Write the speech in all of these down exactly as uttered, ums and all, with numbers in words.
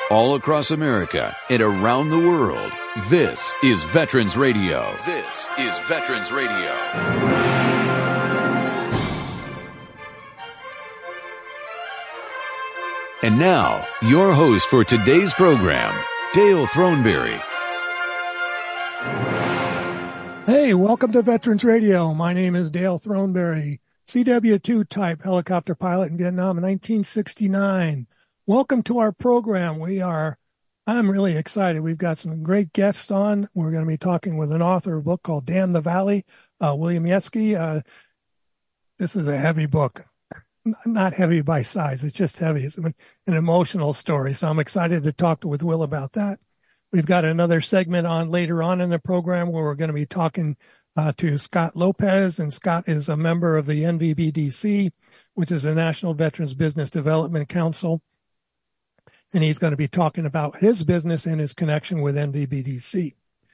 all across America and around the world. This is Veterans Radio. This is Veterans Radio. And now, your host for today's program, Dale Throneberry. Hey, welcome to Veterans Radio. My name is Dale Throneberry, C W two type helicopter pilot in Vietnam in nineteen sixty-nine. Welcome to our program. We are, I'm really excited. We've got some great guests on. We're going to be talking with an author of a book called Damn the Valley, uh, William Yeskie. Uh, this is a heavy book. Not heavy by size. It's just heavy. It's an emotional story. So I'm excited to talk with Will about that. We've got another segment on later on in the program where we're going to be talking uh, to Scott Lopez. And Scott is a member of the N V B D C, which is the National Veterans Business Development Council. And he's going to be talking about his business and his connection with N V B D C.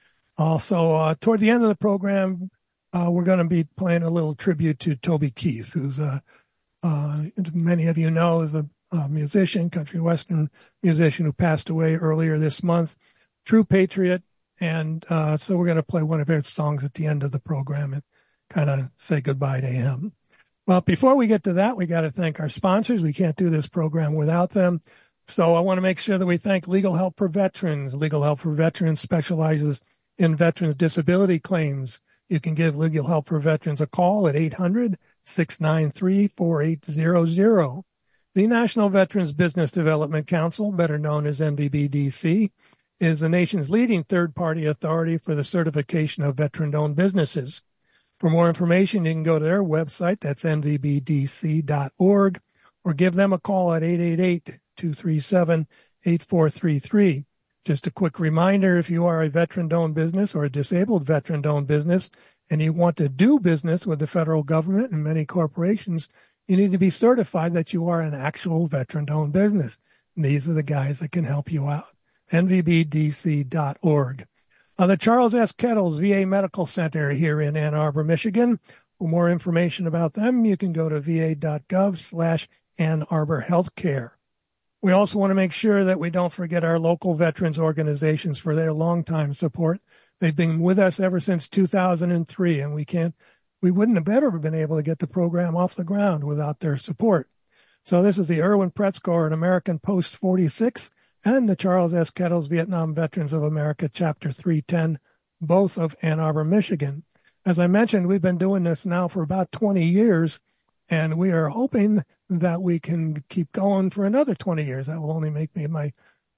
Also, uh, toward the end of the program, uh, we're going to be playing a little tribute to Toby Keith, who's a Uh, many of you know, is a, a musician, country western musician who passed away earlier this month. True patriot. And uh, so we're going to play one of his songs at the end of the program and kind of say goodbye to him. Well, before we get to that, we got to thank our sponsors. We can't do this program without them. So I want to make sure that we thank Legal Help for Veterans. Legal Help for Veterans specializes in veterans disability claims. You can give Legal Help for Veterans a call at eight hundred, six nine three, four eight zero zero. The National Veterans Business Development Council, better known as N V B D C, is the nation's leading third-party authority for the certification of veteran-owned businesses. For more information, you can go to their website, that's N V B D C dot org, or give them a call at eight eight eight, two three seven, eight four three three. Just a quick reminder, if you are a veteran-owned business or a disabled veteran-owned business and you want to do business with the federal government and many corporations, you need to be certified that you are an actual veteran-owned business. And these are the guys that can help you out. N V B D C dot org. Uh, the Charles S. Kettles V A Medical Center here in Ann Arbor, Michigan. For more information about them, you can go to va.gov slash Ann Arbor Healthcare. We also want to make sure that we don't forget our local veterans organizations for their longtime support. They've been with us ever since two thousand three, and we can't, we wouldn't have ever been able to get the program off the ground without their support. So this is the Erwin Pretz Corps and American Post forty-six and the Charles S. Kettles Vietnam Veterans of America Chapter three ten, both of Ann Arbor, Michigan. As I mentioned, we've been doing this now for about twenty years, and we are hoping that we can keep going for another twenty years. That will only make me in my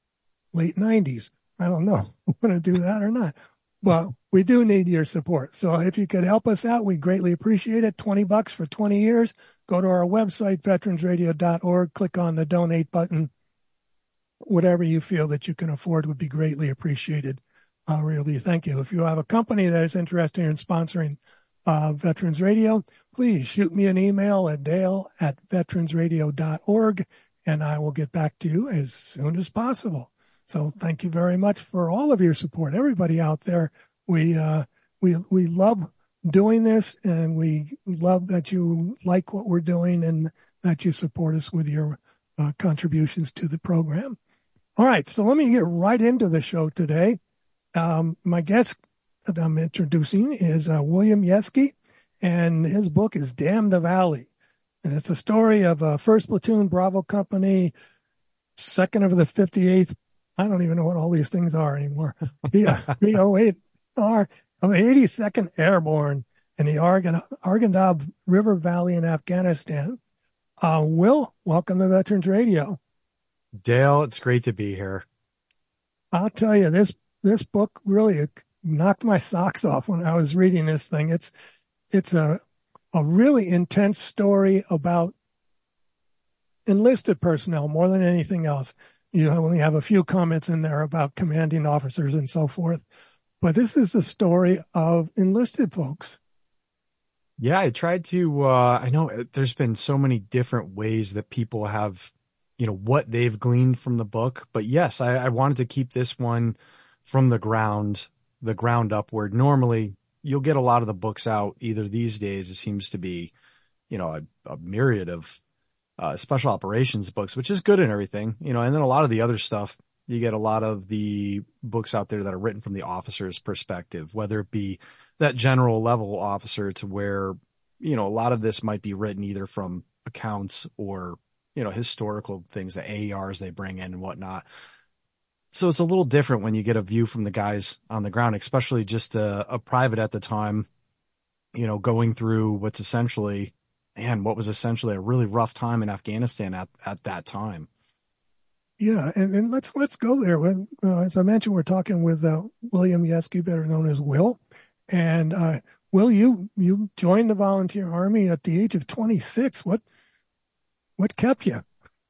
late nineties. I don't know if I'm going to do that or not. But we do need your support. So if you could help us out, we greatly appreciate it. twenty bucks for twenty years. Go to our website, veterans radio dot org. Click on the donate button. Whatever you feel that you can afford would be greatly appreciated. Uh, really, thank you. If you have a company that is interested in sponsoring uh, Veterans Radio, please shoot me an email at dale at veterans radio dot org, and I will get back to you as soon as possible. So thank you very much for all of your support, everybody out there. We uh, we we love doing this, and we love that you like what we're doing and that you support us with your uh, contributions to the program. All right, so let me get right into the show today. Um, my guest that I'm introducing is uh, William Yeskie, and his book is Damn the Valley. And it's a story of a first Platoon Bravo Company, second of the fifty-eighth, I don't even know what all these things are anymore, B oh eight R of the eighty-second Airborne in the Argan- Arghandab River Valley in Afghanistan. Uh, Will, welcome to Veterans Radio. Dale, it's great to be here. I'll tell you, this this book really knocked my socks off when I was reading this thing. It's it's a a really intense story about enlisted personnel more than anything else. You only have a few comments in there about commanding officers and so forth, but this is the story of enlisted folks. Yeah, I tried to, uh, I know there's been so many different ways that people have, you know, what they've gleaned from the book. But yes, I, I wanted to keep this one from the ground, the ground upward. Normally, you'll get a lot of the books out either these days. It seems to be, you know, a, a myriad of uh, special operations books, which is good and everything, you know, and then a lot of the other stuff You get a lot of the books out there that are written from the officer's perspective, whether it be that general level officer to where, you know, a lot of this might be written either from accounts or, you know, historical things, the A E Rs they bring in and whatnot. So it's a little different when you get a view from the guys on the ground, especially just a, a private at the time, you know, going through what's essentially, man, what was essentially a really rough time in Afghanistan at, at that time. Yeah, and, and let's let's go there. When, uh, as I mentioned, we're talking with uh, William Yeske, better known as Will. And uh, Will, you you joined the Volunteer Army at the age of twenty-six. What what kept you?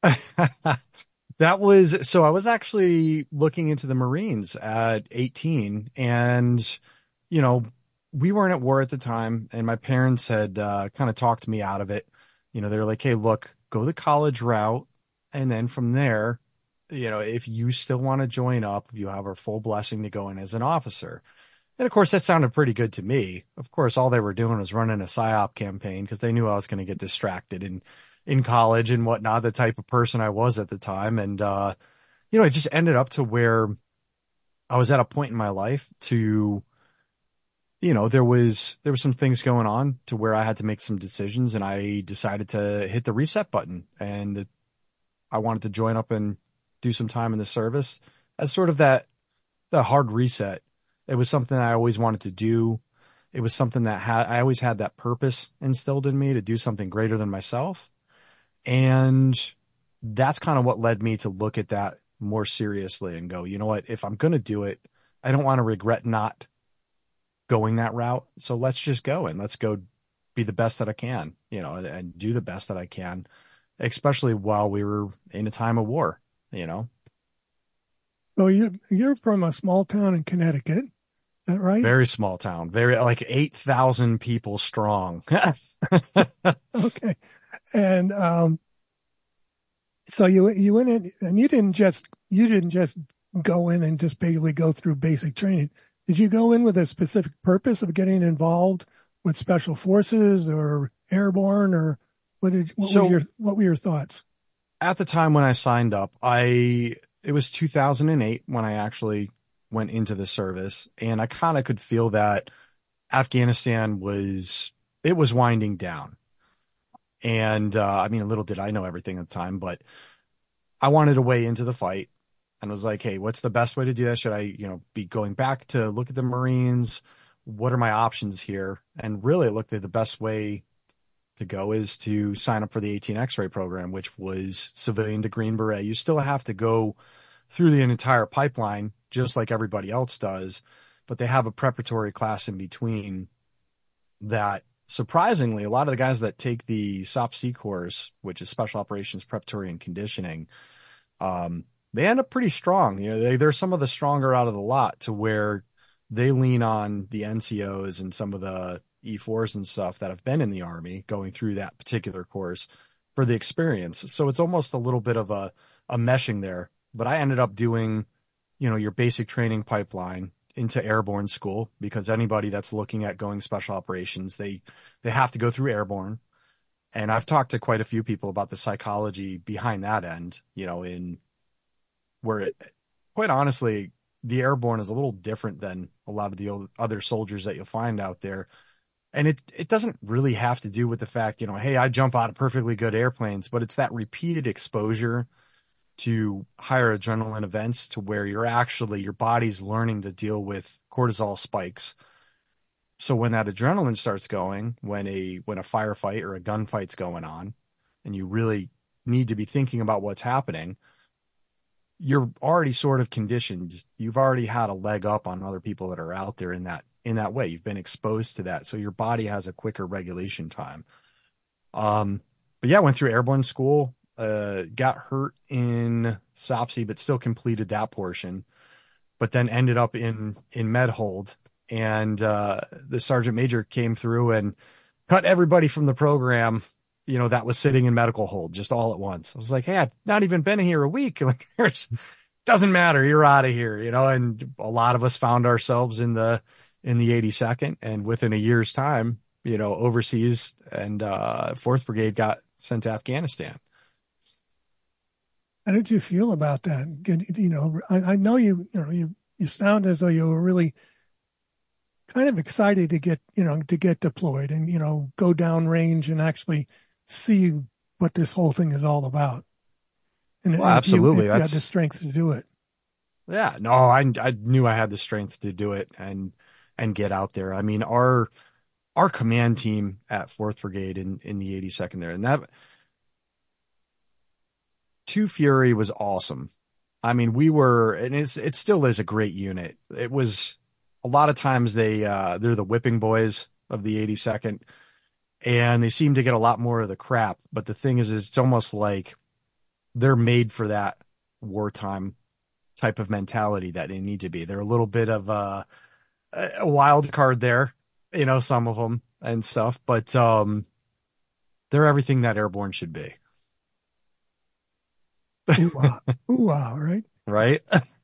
That was, so I was actually looking into the Marines at eighteen, and, you know, we weren't at war at the time, and my parents had uh, kind of talked me out of it. You know, they were like, hey, look, go the college route, and then from there, you know, if you still want to join up, you have our full blessing to go in as an officer. And of course, that sounded pretty good to me. Of course, all they were doing was running a PSYOP campaign because they knew I was going to get distracted in, in college and whatnot, the type of person I was at the time. And, uh, you know, it just ended up to where I was at a point in my life to, you know, there was, there was some things going on to where I had to make some decisions, and I decided to hit the reset button, and I wanted to join up and do some time in the service as sort of that, the hard reset. It was something I always wanted to do. It was something that had, I always had that purpose instilled in me to do something greater than myself. And that's kind of what led me to look at that more seriously and go, you know what, if I'm going to do it, I don't want to regret not going that route. So let's just go and let's go be the best that I can, you know, and do the best that I can, especially while we were in a time of war, you know. So you're, you're from a small town in Connecticut, is that right? Very small town, very like eight thousand people strong. Okay. And, um, so you, you went in, and you didn't just, you didn't just go in and just basically go through basic training. Did you go in with a specific purpose of getting involved with special forces or airborne, or what did, what So- was your, what were your thoughts? At the time when I signed up, I, it was two thousand eight when I actually went into the service, and I kind of could feel that Afghanistan was, it was winding down. And, uh, I mean, little did I know everything at the time, but I wanted a way into the fight and was like, hey, what's the best way to do that? Should I, you know, be going back to look at the Marines? What are my options here? And really looked at the best way to go is to sign up for the eighteen X-ray program, which was civilian to Green Beret. You still have to go through the entire pipeline, just like everybody else does, but they have a preparatory class in between that, surprisingly, a lot of the guys that take the S O P C course, which is Special Operations Preparatory and Conditioning, um, they end up pretty strong. You know, they, they're some of the stronger out of the lot, to where they lean on the N C Os and some of the E fours and stuff that have been in the Army going through that particular course for the experience. So it's almost a little bit of a, a meshing there. But I ended up doing, you know, your basic training pipeline into airborne school, because anybody that's looking at going special operations, they, they have to go through airborne. And I've talked to quite a few people about the psychology behind that end, you know, in where it, quite honestly, the airborne is a little different than a lot of the other soldiers that you'll find out there. And it, it doesn't really have to do with the fact, you know, hey, I jump out of perfectly good airplanes, but it's that repeated exposure to higher adrenaline events, to where you're actually, your body's learning to deal with cortisol spikes. So when that adrenaline starts going, when a, when a firefight or a gunfight's going on, and you really need to be thinking about what's happening, you're already sort of conditioned. You've already had a leg up on other people that are out there in that, in that way. You've been exposed to that. So your body has a quicker regulation time. Um, but yeah, went through airborne school, uh, got hurt in S O P C, but still completed that portion, but then ended up in, in med hold. And, uh, the sergeant major came through and cut everybody from the program, you know, that was sitting in medical hold just all at once. I was like, hey, I've not even been here a week. Like, there's, doesn't matter. You're out of here, you know, and a lot of us found ourselves in the, in the eighty-second, and within a year's time, you know, overseas, and, uh, fourth Brigade got sent to Afghanistan. How did you feel about that? Get, you know, I, I know you, you know, you, you sound as though you were really kind of excited to get, you know, to get deployed and, you know, go downrange and actually see what this whole thing is all about. And, Well, and absolutely. You, you had That's the strength to do it. Yeah, no, I I knew I had the strength to do it and and get out there. I mean, our our command team at fourth Brigade in in the eighty-second there, and that Two Fury was awesome. I mean, we were, and it's it still is a great unit. It was a lot of times they uh they're the whipping boys of the eighty-second, and they seem to get a lot more of the crap. But the thing is, is it's almost like they're made for that wartime type of mentality that they need to be. They're a little bit of a, a wild card there, you know, some of them and stuff, but um, they're everything that airborne should be. Ooh, wow. Ooh, wow, right? Right?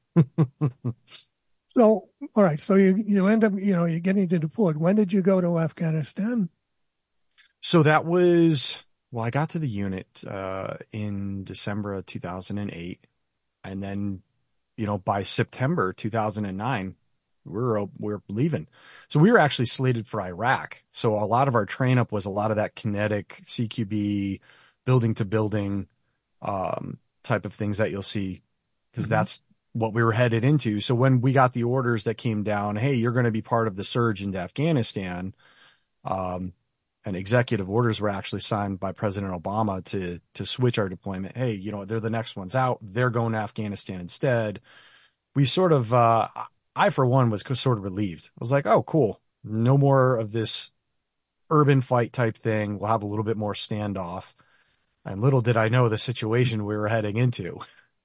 So, all right. So you, you end up, you know, you're getting to deployed. When did you go to Afghanistan? So that was, well, I got to the unit uh, in December of two thousand eight. And then, you know, by September two thousand nine, we were, we were leaving. So we were actually slated for Iraq. So a lot of our train up was a lot of that kinetic C Q B, building to building um, type of things that you'll see, because mm-hmm. that's what we were headed into. So when we got the orders that came down, hey, you're going to be part of the surge into Afghanistan, um, and executive orders were actually signed by President Obama to to switch our deployment. Hey, you know, they're the next ones out. They're going to Afghanistan instead. We sort of, uh, I for one was sort of relieved. I was like, oh, cool. No more of this urban fight type thing. We'll have a little bit more standoff. And little did I know the situation we were heading into.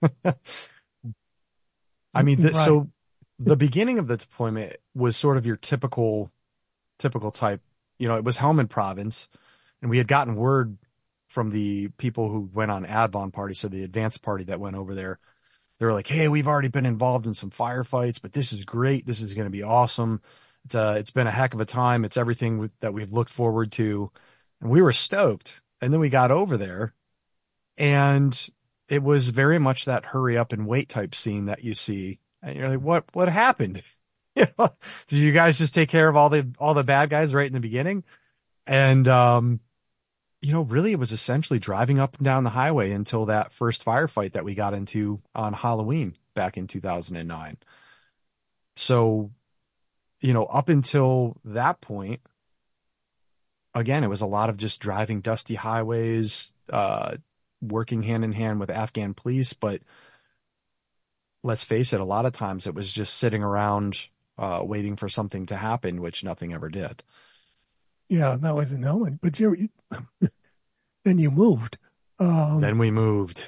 I mean, the, right. So the beginning of the deployment was sort of your typical, typical type. You know, it was Helmand Province, and we had gotten word from the people who went on Advon party, so the advanced party that went over there. They were like, hey, we've already been involved in some firefights, but this is great. This is going to be awesome. It's a, it's been a heck of a time. It's everything that we've looked forward to. And we were stoked. And then we got over there, and it was very much that hurry up and wait type scene that you see. And you're like, what, what happened? You know, did you guys just take care of all the all the bad guys right in the beginning? And um, you know, really, it was essentially driving up and down the highway until that first firefight that we got into on Halloween back in two thousand nine. So, you know, up until that point, again, it was a lot of just driving dusty highways, uh, working hand in hand with Afghan police. But let's face it, a lot of times it was just sitting around Uh, waiting for something to happen, which nothing ever did. Yeah, that was an element. But you, you then you moved. Um, then we moved.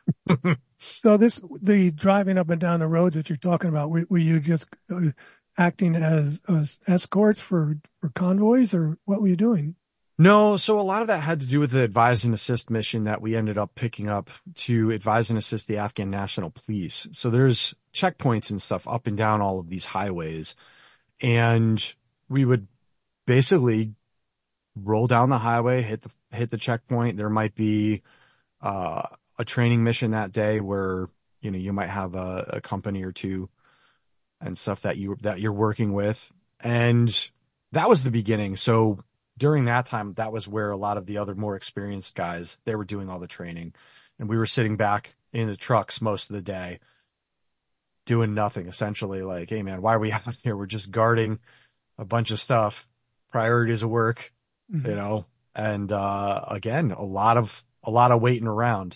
So this, the driving up and down the roads that you're talking about, were, were you just uh, acting as, as escorts for, for convoys, or what were you doing? No, so a lot of that had to do with the advise and assist mission that we ended up picking up to advise and assist the Afghan National Police. So there's checkpoints and stuff up and down all of these highways. And we would basically roll down the highway, hit the, hit the checkpoint. There might be uh, a training mission that day where, you know, you might have a, a company or two and stuff that you, that you're working with. And that was the beginning. So during that time, that was where a lot of the other more experienced guys, they were doing all the training, and we were sitting back in the trucks most of the day doing nothing, essentially. Like, hey man, why are we out here? We're just guarding a bunch of stuff, priorities of work, mm-hmm. you know, and, uh, again, a lot of, a lot of waiting around.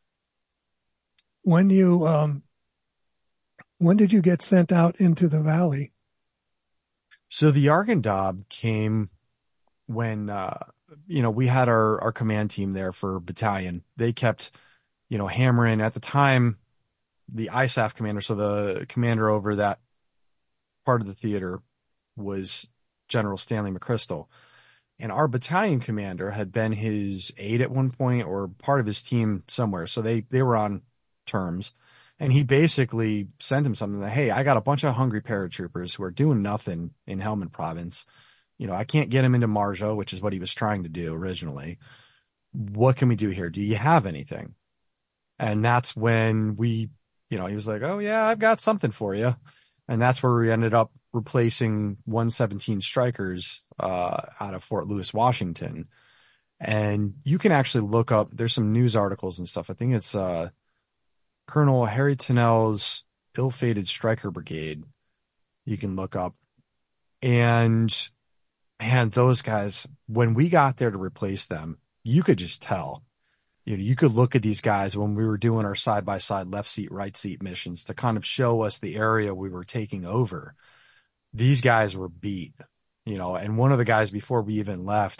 When you, um, when did you get sent out into the valley? So the Arghandab came when, uh, you know, we had our, our command team there for battalion. They kept, you know, hammering at the time, the I S A F commander. So the commander over that part of the theater was General Stanley McChrystal. And our battalion commander had been his aide at one point, or part of his team somewhere. So they, they were on terms. And he basically sent him something that, hey, I got a bunch of hungry paratroopers who are doing nothing in Helmand Province. You know, I can't get him into Marja, which is what he was trying to do originally. What can we do here? Do you have anything? And that's when we, you know, he was like, oh yeah, I've got something for you. And that's where we ended up replacing one seventeen Strykers, uh, out of Fort Lewis, Washington. And you can actually look up, there's some news articles and stuff. I think it's, uh, Colonel Harry Tennell's Ill-Fated Stryker Brigade. You can look up. And man, those guys, when we got there to replace them, you could just tell. You know, you could look at these guys when we were doing our side-by-side left seat, right seat missions to kind of show us the area we were taking over. These guys were beat, you know, and one of the guys before we even left,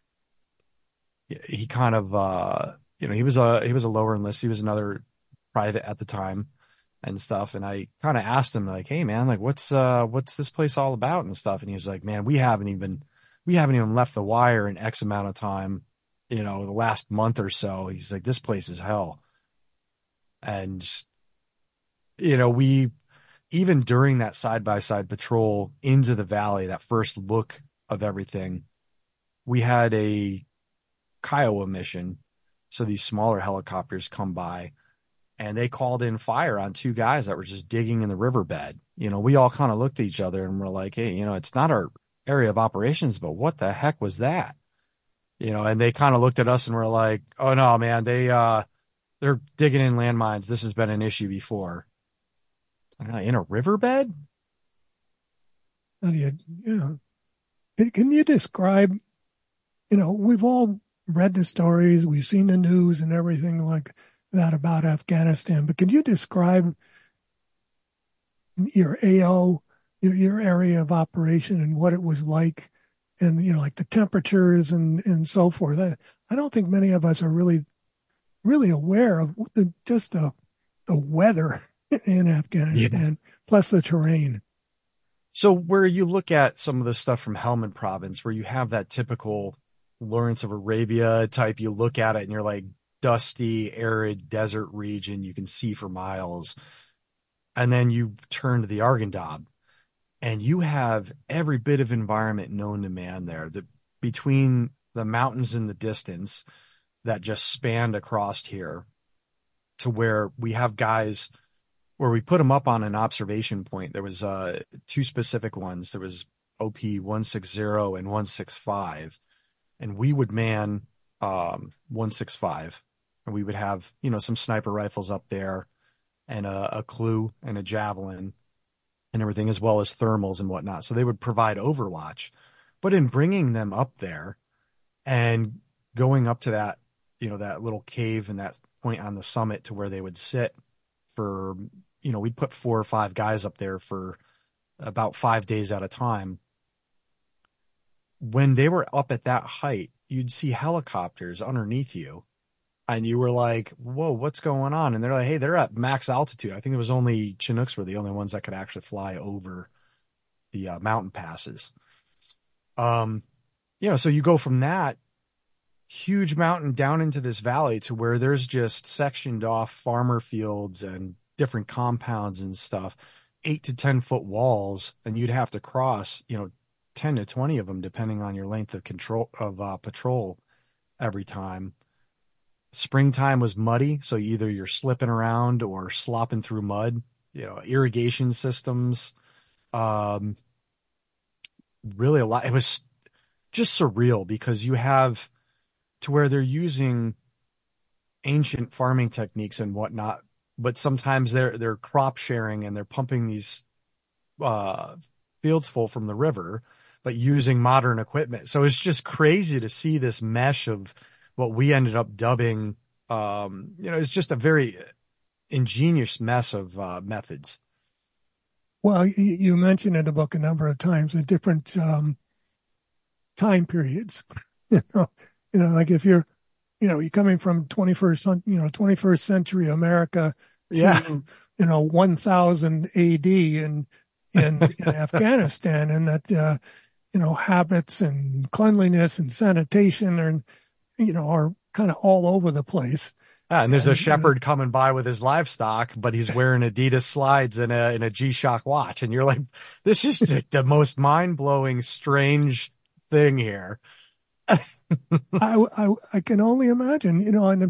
he kind of, uh, you know, he was a, he was a lower enlist. He was another private at the time and stuff. And I kind of asked him like, hey man, like what's, uh, what's this place all about and stuff. And he was like, man, we haven't even, we haven't even left the wire in X amount of time. You know, the last month or so, he's like, this place is hell. And, you know, we, even during that side-by-side patrol into the valley, that first look of everything, we had a Kiowa mission. So these smaller helicopters come by and they called in fire on two guys that were just digging in the riverbed. You know, we all kind of looked at each other and we're like, hey, you know, it's not our area of operations, but what the heck was that? You know, and they kind of looked at us and were like, oh no, man, they, uh, they're digging in landmines. This has been an issue before. Uh, in a riverbed? How do you, you know, can, can you describe, you know, we've all read the stories, we've seen the news and everything like that about Afghanistan, but can you describe your A O, your, your area of operation and what it was like? And, you know, like the temperatures and, and so forth. I, I don't think many of us are really, really aware of the, just the, the weather in Afghanistan, yeah. Plus the terrain. So where you look at some of the stuff from Helmand Province, where you have that typical Lawrence of Arabia type, you look at it and you're like dusty, arid desert region you can see for miles. And then you turn to the Arghandab. And you have every bit of environment known to man there. The, between the mountains in the distance that just spanned across here to where we have guys where we put them up on an observation point. There was uh, two specific ones. There was O P one sixty and one sixty-five. And we would man um, one sixty-five. And we would have, you know, some sniper rifles up there and a, a clue and a javelin and everything, as well as thermals and whatnot. So they would provide overwatch. But in bringing them up there and going up to that, you know, that little cave and that point on the summit to where they would sit for, you know, we'd put four or five guys up there for about five days at a time. When they were up at that height, you'd see helicopters underneath you. And you were like, whoa, what's going on? And they're like, hey, they're at max altitude. I think it was only Chinooks were the only ones that could actually fly over the uh, mountain passes. Um, you know, so you go from that huge mountain down into this valley to where there's just sectioned off farmer fields and different compounds and stuff, eight to ten foot walls. And you'd have to cross, you know, ten to twenty of them, depending on your length of control of uh, patrol every time. Springtime was muddy, so either you're slipping around or slopping through mud. You know, irrigation systems, um, really a lot. It was just surreal because you have to where they're using ancient farming techniques and whatnot, but sometimes they're they're crop sharing and they're pumping these uh, fields full from the river, but using modern equipment. So it's just crazy to see this mesh of what we ended up dubbing, um, you know, it's just a very ingenious mess of uh, methods. Well, you, you mentioned in the book a number of times the different um, time periods. you know, you know, like if you're, you know, you're coming from twenty-first, you know, twenty-first century America to, yeah. you know, one thousand A D in in, in Afghanistan, and that uh, you know, habits and cleanliness and sanitation are, you know, are kind of all over the place. Ah, and there's and, a shepherd uh, coming by with his livestock, but he's wearing Adidas slides and a, and a G-Shock watch. And you're like, this is the most mind-blowing, strange thing here. I, I, I can only imagine, you know, and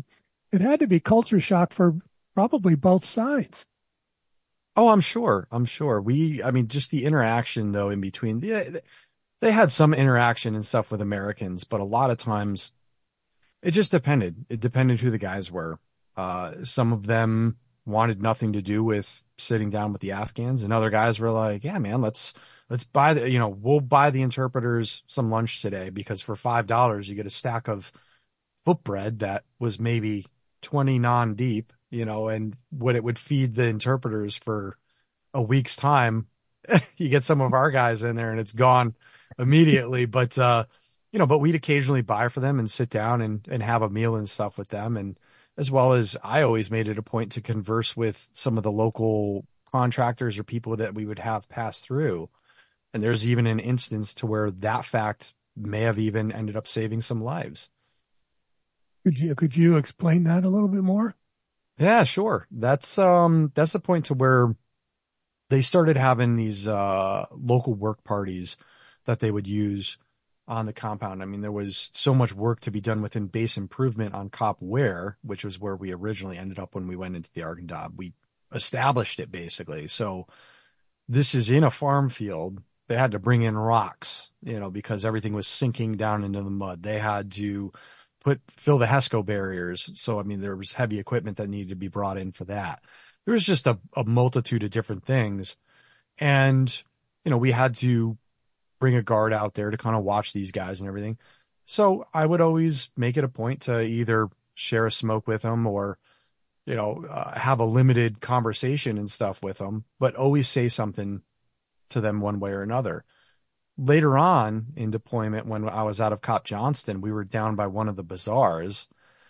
it had to be culture shock for probably both sides. Oh, I'm sure. I'm sure. We, I mean, just the interaction though in between. They, they had some interaction and stuff with Americans, but a lot of times it just depended. It depended who the guys were. Uh, some of them wanted nothing to do with sitting down with the Afghans, and other guys were like, yeah, man, let's, let's buy the, you know, we'll buy the interpreters some lunch today because for five dollars you get a stack of footbread that was maybe twenty non deep, you know, and what it would feed the interpreters for a week's time. You get some of our guys in there and it's gone immediately. But, uh, you know, but we'd occasionally buy for them and sit down and, and have a meal and stuff with them. And as well as I always made it a point to converse with some of the local contractors or people that we would have pass through. And there's even an instance to where that fact may have even ended up saving some lives. Could you, could you explain that a little bit more? Yeah, sure. That's, um, that's the point to where they started having these, uh, local work parties that they would use on the compound. I mean, there was so much work to be done within base improvement on Cop Ware, which was where we originally ended up when we went into the Arghandab. We established it basically. So this is in a farm field. They had to bring in rocks, you know, because everything was sinking down into the mud. They had to put, fill the HESCO barriers. So, I mean, there was heavy equipment that needed to be brought in for that. There was just a, a multitude of different things. And, you know, we had to bring a guard out there to kind of watch these guys and everything. So I would always make it a point to either share a smoke with them or, you know, uh, have a limited conversation and stuff with them, but always say something to them one way or another. Later on in deployment, when I was out of Cop Johnston, we were down by one of the bazaars,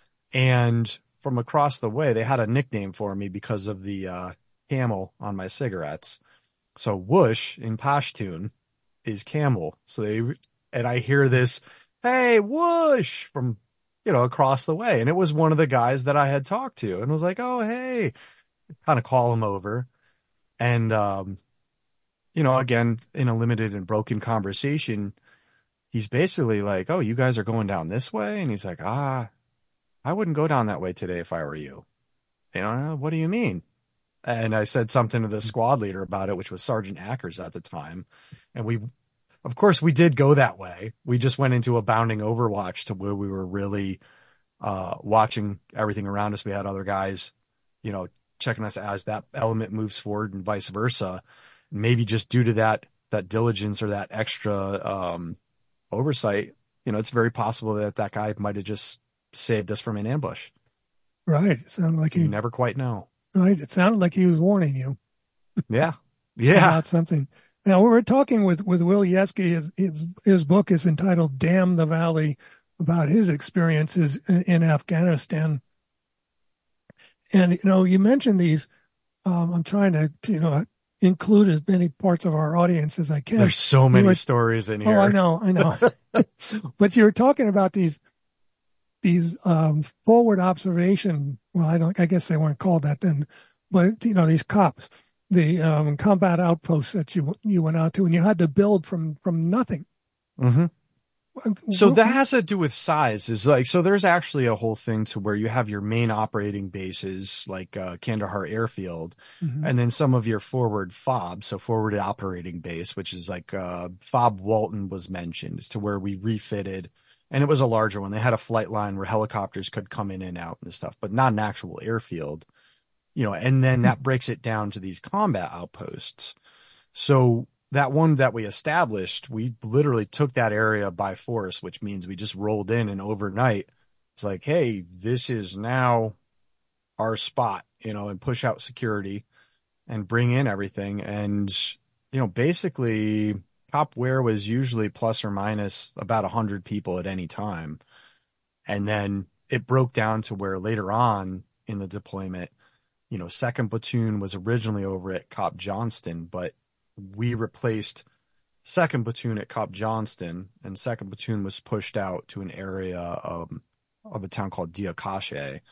and from across the way, they had a nickname for me because of the uh, camel on my cigarettes. So Whoosh in Pashtun is camel. So they, and I hear this, hey, Whoosh, from, you know, across the way. And it was one of the guys that I had talked to and was like, oh, hey, kind of call him over. And, um, you know, again, in a limited and broken conversation, he's basically like, oh, you guys are going down this way? And he's like, ah, I wouldn't go down that way today if I were you. You know, what do you mean? And I said something to the squad leader about it, which was Sergeant Ackers at the time. And we, of course, we did go that way. We just went into a bounding overwatch to where we were really uh, watching everything around us. We had other guys, you know, checking us as that element moves forward and vice versa. Maybe just due to that, that diligence or that extra um, oversight, you know, it's very possible that that guy might have just saved us from an ambush. Right. It sounded like he, you never quite know. Right. It sounded like he was warning you. Yeah. Yeah. About something. Now, we're talking with, with Will Yeske. His, his, his book is entitled Damn the Valley, about his experiences in, in Afghanistan. And, you know, you mentioned these, um, I'm trying to, to, you know, include as many parts of our audience as I can. There's so many were, stories in here. Oh, I know, I know. But you were talking about these, these, um, forward observation. Well, I don't, I guess they weren't called that then, but, you know, these cops, the, um, combat outposts that you, you went out to, and you had to build from, from nothing. Mm-hmm. So that has to do with size. Is like, so there's actually a whole thing to where you have your main operating bases like uh, Kandahar Airfield, mm-hmm. and then some of your forward F O B, so forward operating base, which is like uh, F O B Walton was mentioned, to where we refitted, and it was a larger one. They had a flight line where helicopters could come in and out and stuff, but not an actual airfield, you know. And then that breaks it down to these combat outposts. So that one that we established, we literally took that area by force, which means we just rolled in, and overnight it's like, hey, this is now our spot, you know, and push out security and bring in everything. And, you know, basically Cop Ware was usually plus or minus about a hundred people at any time. And then it broke down to where later on in the deployment, you know, second platoon was originally over at Cop Johnston, but we replaced second platoon at Cop Johnston, and second platoon was pushed out to an area um, of a town called Diakache,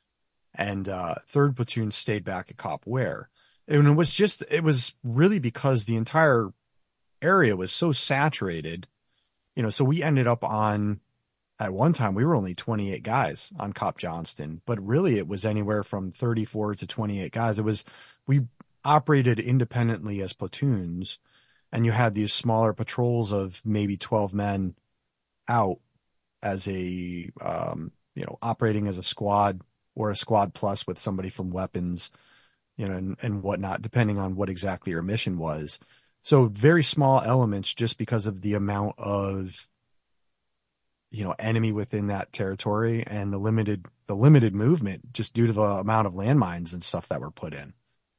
and uh, third platoon stayed back at Cop Ware. And it was just, it was really because the entire area was so saturated, you know, so we ended up on at one time we were only twenty-eight guys on Cop Johnston, but really it was anywhere from thirty-four to twenty-eight guys. It was, we operated independently as platoons, and you had these smaller patrols of maybe twelve men out as a, um, you know, operating as a squad or a squad plus with somebody from weapons, you know, and, and whatnot, depending on what exactly your mission was. So very small elements just because of the amount of, you know, enemy within that territory and the limited, the limited movement just due to the amount of landmines and stuff that were put in.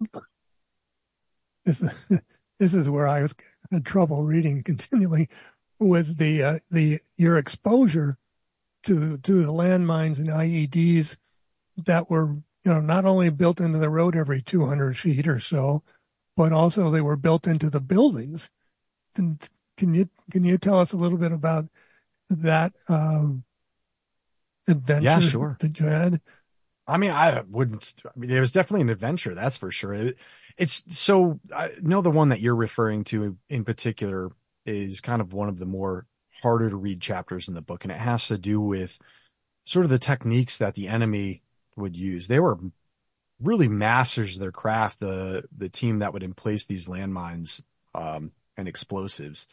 This, this is where I was had trouble reading continually with the, uh, the, your exposure to, to the landmines and I E Ds that were, you know, not only built into the road every two hundred feet or so, but also they were built into the buildings. And can you, can you tell us a little bit about that, um, adventure Yeah, sure. that you had? I mean, I wouldn't, I mean, it was definitely an adventure. That's for sure. It, it's so, I know the one that you're referring to in particular is kind of one of the more harder to read chapters in the book. And it has to do with sort of the techniques that the enemy would use. They were really masters of their craft, the the team that would emplace these landmines um, and explosives.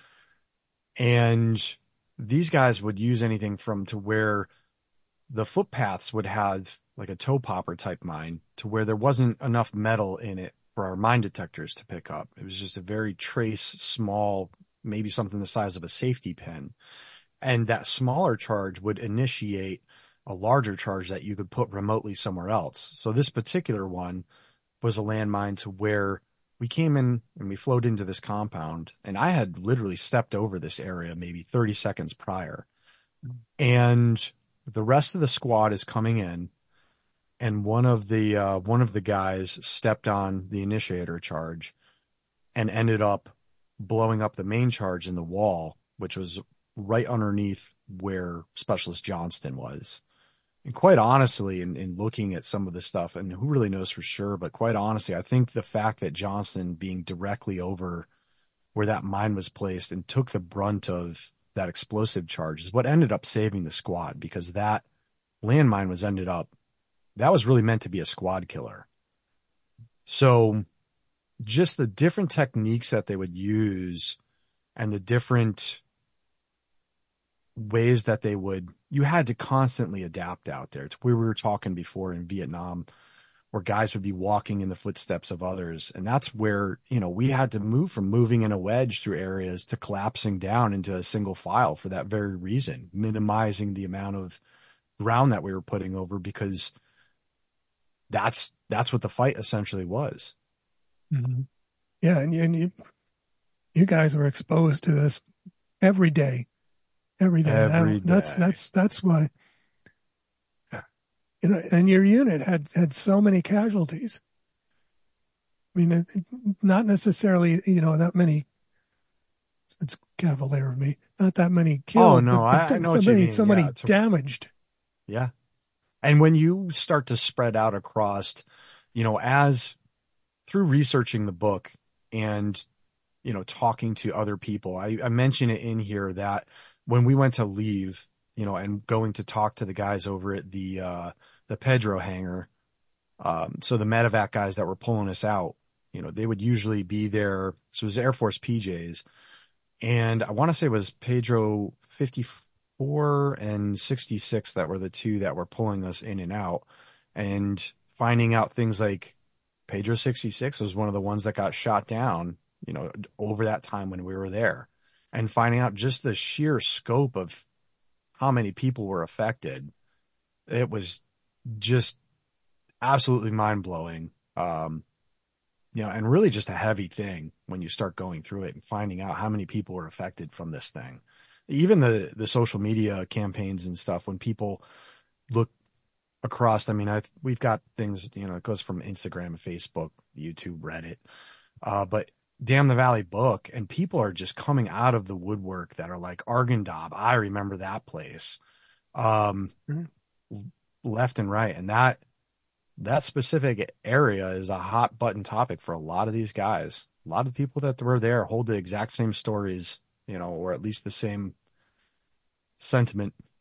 And these guys would use anything from to where the footpaths would have like a toe popper type mine to where there wasn't enough metal in it for our mine detectors to pick up. It was just a very trace, small, maybe something the size of a safety pin. And that smaller charge would initiate a larger charge that you could put remotely somewhere else. So this particular one was a landmine to where we came in and we flowed into this compound, and I had literally stepped over this area maybe thirty seconds prior. And the rest of the squad is coming in, and one of the uh, one of the guys stepped on the initiator charge and ended up blowing up the main charge in the wall, which was right underneath where Specialist Johnston was. And quite honestly, in, in looking at some of the stuff, and who really knows for sure, but quite honestly, I think the fact that Johnston being directly over where that mine was placed and took the brunt of that explosive charge is what ended up saving the squad, because that landmine was ended up, that was really meant to be a squad killer. So just the different techniques that they would use and the different ways that they would, you had to constantly adapt out there. It's where we were talking before in Vietnam, where guys would be walking in the footsteps of others. And that's where, you know, we had to move from moving in a wedge through areas to collapsing down into a single file for that very reason, minimizing the amount of ground that we were putting over, because that's, that's what the fight essentially was. Mm-hmm. Yeah. And, and you, you guys were exposed to this every day. Every day. Every That, that's, day. that's, that's why, you know, and your unit had, had so many casualties. I mean, it, it, not necessarily, you know, that many, it's cavalier of me, not that many killed. Oh, no, but, I, but I know so what many, you mean. so many Yeah, to- damaged. Yeah. And when you start to spread out across, you know, as through researching the book and, you know, talking to other people, I, I mention it in here that when we went to leave, you know, and going to talk to the guys over at the, uh, the Pedro hangar. Um, so the medevac guys that were pulling us out, you know, they would usually be there. So it was Air Force P Js. And I want to say it was Pedro fifty-four and sixty-six that were the two that were pulling us in and out, and finding out things like Pedro sixty-six was one of the ones that got shot down, you know, over that time when we were there, and finding out just the sheer scope of how many people were affected. It was just absolutely mind blowing. Um, you know, and really just a heavy thing when you start going through it and finding out how many people were affected from this thing. Even the, the social media campaigns and stuff, when people look across, I mean, I've, we've got things, you know, it goes from Instagram, Facebook, YouTube, Reddit, uh, but Damn the Valley book, and people are just coming out of the woodwork that are like Arghandab. I remember that place, um, mm-hmm. left and right. And that, that specific area is a hot button topic for a lot of these guys. A lot of people that were there hold the exact same stories, you know, or at least the same sentiment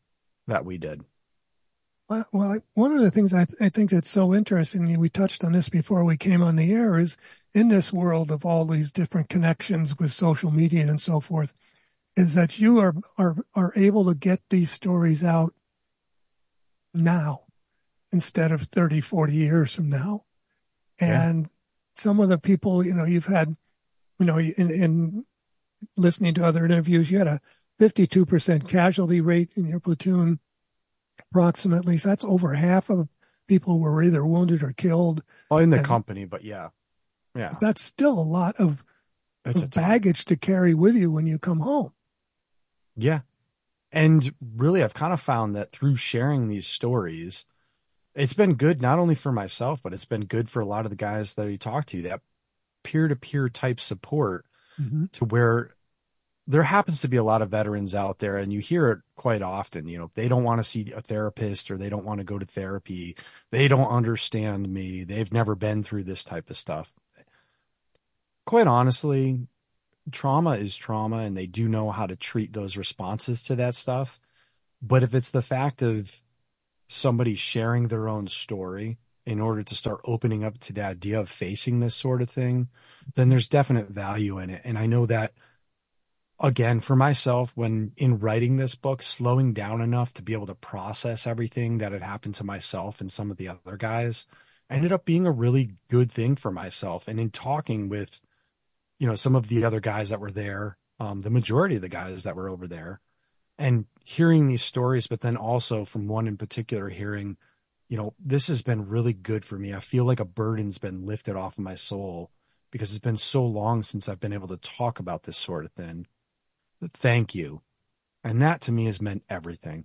that we did. Well, well one of the things I, th- I think that's so interesting, we touched on this before we came on the air, is in this world of all these different connections with social media and so forth, is that you are, are, are able to get these stories out now instead of thirty, forty years from now. And yeah. Some of the people, you know, you've had, you know, in, in listening to other interviews, you had a fifty-two percent casualty rate in your platoon, approximately. So that's over half of people were either wounded or killed. Well, in the and, company, but yeah. Yeah. That's still a lot of, of baggage to carry with you when you come home. Yeah. And really, I've kind of found that through sharing these stories, it's been good not only for myself, but it's been good for a lot of the guys that you talk to, that peer-to-peer type support, mm-hmm. to where there happens to be a lot of veterans out there, and you hear it quite often. You know, they don't want to see a therapist, or they don't want to go to therapy. They don't understand me. They've never been through this type of stuff. Quite honestly, trauma is trauma, and they do know how to treat those responses to that stuff. But if it's the fact of somebody sharing their own story in order to start opening up to the idea of facing this sort of thing, then there's definite value in it. And I know that, again, for myself, when in writing this book, slowing down enough to be able to process everything that had happened to myself and some of the other guys ended up being a really good thing for myself. And in talking with, you know, some of the other guys that were there, um, the majority of the guys that were over there, and hearing these stories, but then also from one in particular, hearing, you know, this has been really good for me. I feel like a burden's been lifted off of my soul because it's been so long since I've been able to talk about this sort of thing. Thank you. And that to me has meant everything.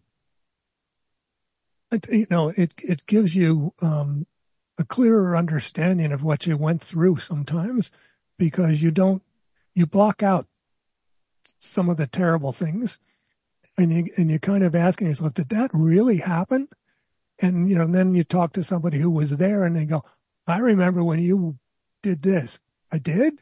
You know, it, it gives you um, a clearer understanding of what you went through sometimes, because you don't, you block out some of the terrible things, and you, and you're kind of asking yourself, did that really happen? And, you know, and then you talk to somebody who was there and they go, I remember when you did this. I did?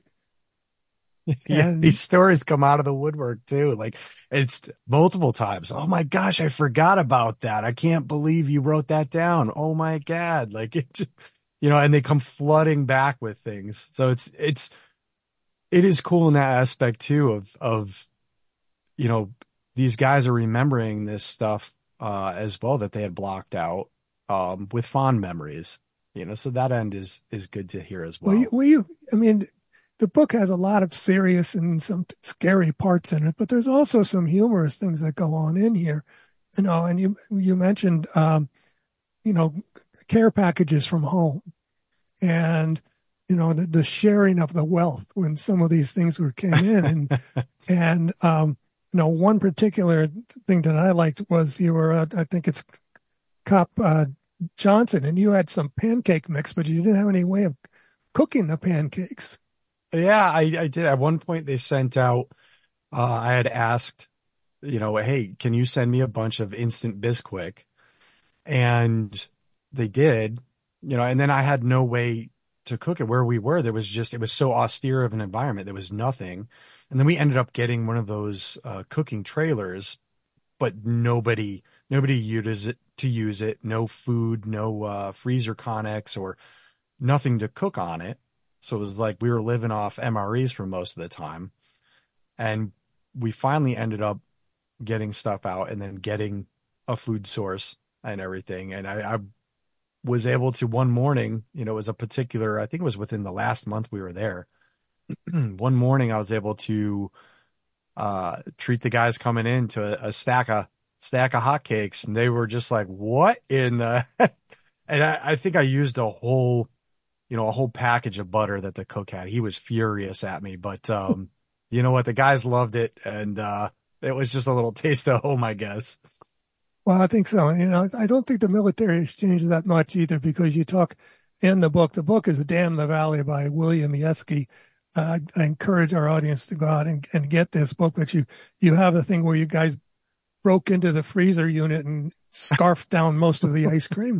Yeah, and, these stories come out of the woodwork too. Like, it's multiple times. Oh my gosh, I forgot about that. I can't believe you wrote that down. Oh my God. Like, it just, you know, and they come flooding back with things. So it's, it's, it is cool in that aspect too of, of, you know, these guys are remembering this stuff uh, as well that they had blocked out um, with fond memories, you know, so that end is, is good to hear as well. Well, you, well, you, I mean, the book has a lot of serious and some scary parts in it, but there's also some humorous things that go on in here, you know, and you, you mentioned, um, you know, care packages from home and, you know, the, the sharing of the wealth when some of these things were came in and, and, um, you know, one particular thing that I liked was you were, uh, I think it's Cop uh, Johnson, and you had some pancake mix, but you didn't have any way of cooking the pancakes. Yeah, I, I did. At one point they sent out, uh, I had asked, you know, hey, can you send me a bunch of Instant Bisquick? And they did, you know, and then I had no way to cook it where we were. There was just, it was so austere of an environment. There was nothing. And then we ended up getting one of those uh, cooking trailers, but nobody, nobody uses it to use it. No food, no uh, freezer Connex or nothing to cook on it. So it was like we were living off M R Es for most of the time. And we finally ended up getting stuff out and then getting a food source and everything. And I, I was able to one morning, you know, it was a particular, I think it was within the last month we were there. One morning I was able to uh, treat the guys coming in to a, a stack of stack of hotcakes, and they were just like, "What in the?" And I, I think I used a whole, you know, a whole package of butter that the cook had. He was furious at me, but um, you know what? The guys loved it, and uh, it was just a little taste of home, I guess. Well, I think so. You know, I don't think the military has changed that much either, because you talk in the book. The book is "Damn the Valley" by William Yeske. Uh, I encourage our audience to go out and, and get this book, but you, you have the thing where you guys broke into the freezer unit and scarfed down most of the ice cream.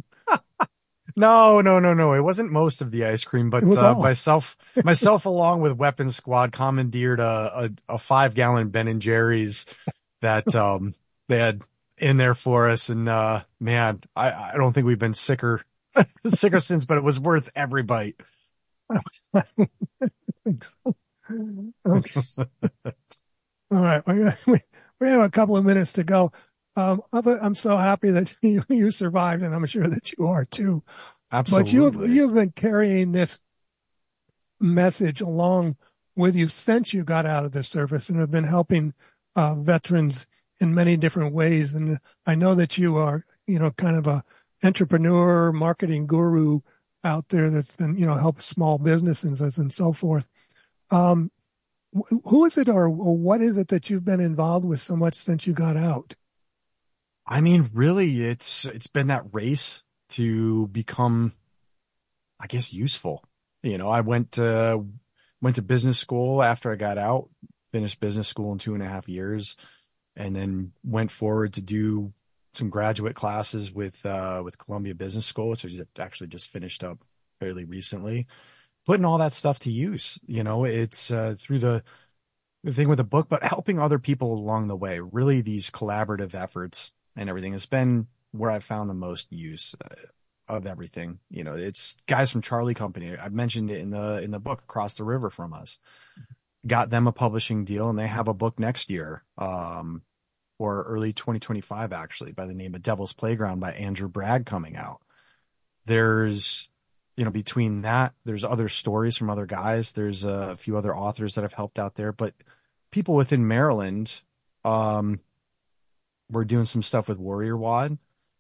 No, no, no, no. It wasn't most of the ice cream, but uh, myself, myself along with Weapons Squad commandeered a, a, a five gallon Ben and Jerry's that, um, they had in there for us. And, uh, man, I, I don't think we've been sicker, sicker since, but it was worth every bite. I think so. Okay. All right. We, we have a couple of minutes to go. Um, I'm so happy that you, you survived, and I'm sure that you are too. Absolutely. But you've, you've been carrying this message along with you since you got out of the service and have been helping uh, veterans in many different ways. And I know that you are, you know, kind of a entrepreneur, marketing guru out there that's been, you know, help small businesses and so forth. Um, who is it or, or what is it that you've been involved with so much since you got out? I mean, really, it's it's been that race to become, I guess, useful. You know, I went to went to business school after I got out, finished business school in two and a half years, and then went forward to do some graduate classes with uh, with Columbia Business School, which I actually just finished up fairly recently. Putting all that stuff to use, you know, it's uh, through the the thing with the book, but helping other people along the way. Really, these collaborative efforts and everything has been where I've found the most use uh, of everything. You know, it's guys from Charlie Company. I've mentioned it in the in the book Across the River from Us. Got them a publishing deal, and they have a book next year, um, or early twenty twenty-five, actually, by the name of Devil's Playground by Andrew Bragg coming out. There's, you know, between that, there's other stories from other guys. There's a few other authors that have helped out there, but people within Maryland, um, we're doing some stuff with Warrior Wad,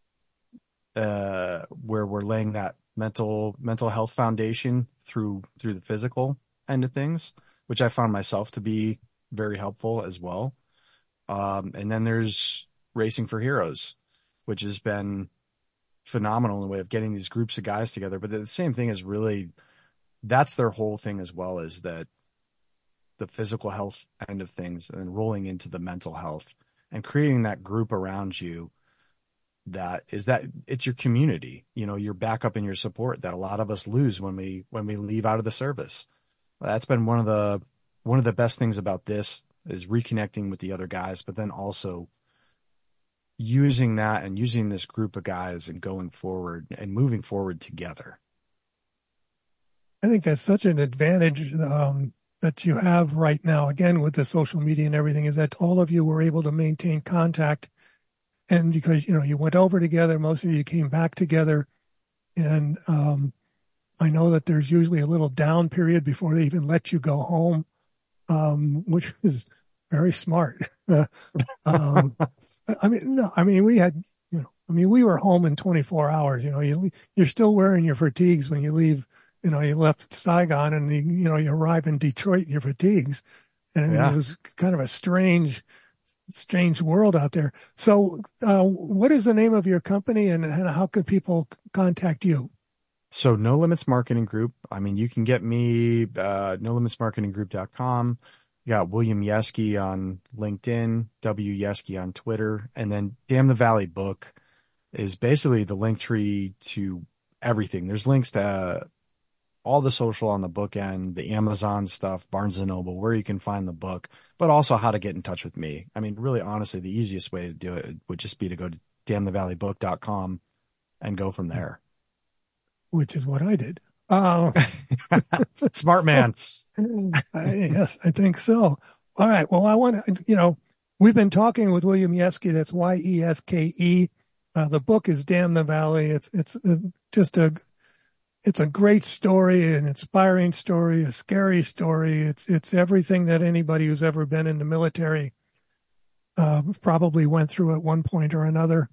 uh, where we're laying that mental mental health foundation through through the physical end of things, which I found myself to be very helpful as well. Um, and then there's Racing for Heroes, which has been phenomenal in the way of getting these groups of guys together. But the same thing is really, that's their whole thing as well, is that the physical health end of things and rolling into the mental health and creating that group around you that is that it's your community, you know, your backup and your support that a lot of us lose when we, when we leave out of the service. That's been one of the, one of the best things about this is reconnecting with the other guys, but then also using that and using this group of guys and going forward and moving forward together. I think that's such an advantage um, that you have right now, again, with the social media and everything, is that all of you were able to maintain contact. And because, you know, you went over together, most of you came back together. And um, I know that there's usually a little down period before they even let you go home, um, which is very smart. um, I mean, no, I mean, we had, you know, I mean, we were home in twenty-four hours, you know, you, you're still wearing your fatigues when you leave, you know, you left Saigon and, you, you know, you arrive in Detroit in your fatigues. And yeah. It was kind of a strange, strange world out there. So, uh, what is the name of your company and, and how could people contact you? So No Limits Marketing Group. I mean, you can get me, uh, no limits marketing group dot com. You got William Yeske on LinkedIn, W Yeske on Twitter, and then Damn the Valley Book is basically the link tree to everything. There's links to uh, all the social on the book end, the Amazon stuff, Barnes and Noble, where you can find the book, but also how to get in touch with me. I mean, really, honestly, the easiest way to do it would just be to go to damn the valley book dot com and go from there. Which is what I did. Uh, Smart man. I, yes, I think so. All right. Well, I want to, you know, we've been talking with William Yeske. That's Y E S K E. Uh, the book is Damn the Valley. It's, it's uh, just a, it's a great story, an inspiring story, a scary story. It's, it's everything that anybody who's ever been in the military, uh, probably went through at one point or another,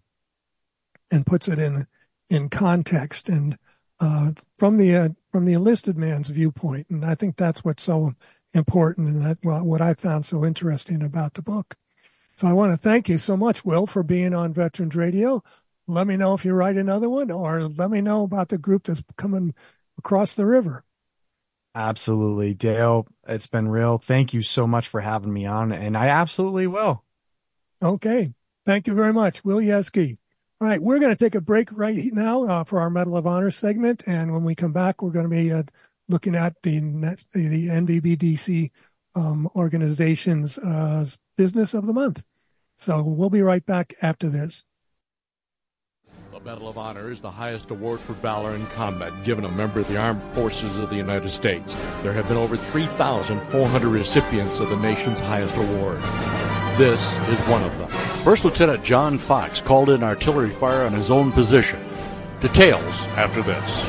and puts it in, in context and, Uh, from the uh, from the enlisted man's viewpoint, and I think that's what's so important, and that well, what I found so interesting about the book. So I want to thank you so much, Will, for being on Veterans Radio. Let me know if you write another one, or let me know about the group that's coming across the river. Absolutely, Dale. It's been real. Thank you so much for having me on, and I absolutely will. Okay, thank you very much, Will Yeske. All right, we're going to take a break right now uh, for our Medal of Honor segment, and when we come back, we're going to be uh, looking at the the N V B D C um, organization's uh, business of the month. So we'll be right back after this. The Medal of Honor is the highest award for valor in combat given a member of the Armed Forces of the United States. There have been over three thousand four hundred recipients of the nation's highest award. This is one of them. First Lieutenant John Fox called in artillery fire on his own position. Details after this.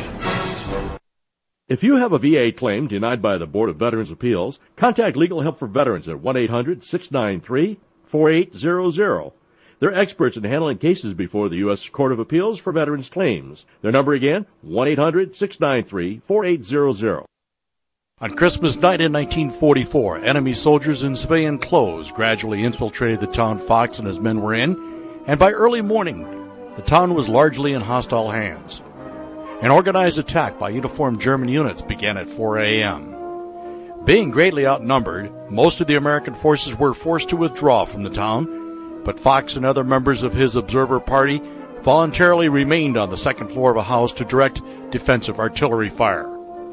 If you have a V A claim denied by the Board of Veterans' Appeals, contact Legal Help for Veterans at one eight hundred six nine three four eight zero zero. They're experts in handling cases before the U S Court of Appeals for Veterans Claims. Their number again, one eight hundred six nine three four eight zero zero. On Christmas night in nineteen forty-four, enemy soldiers in civilian clothes gradually infiltrated the town Fox and his men were in, and by early morning, the town was largely in hostile hands. An organized attack by uniformed German units began at four a.m. Being greatly outnumbered, most of the American forces were forced to withdraw from the town, but Fox and other members of his observer party voluntarily remained on the second floor of a house to direct defensive artillery fire.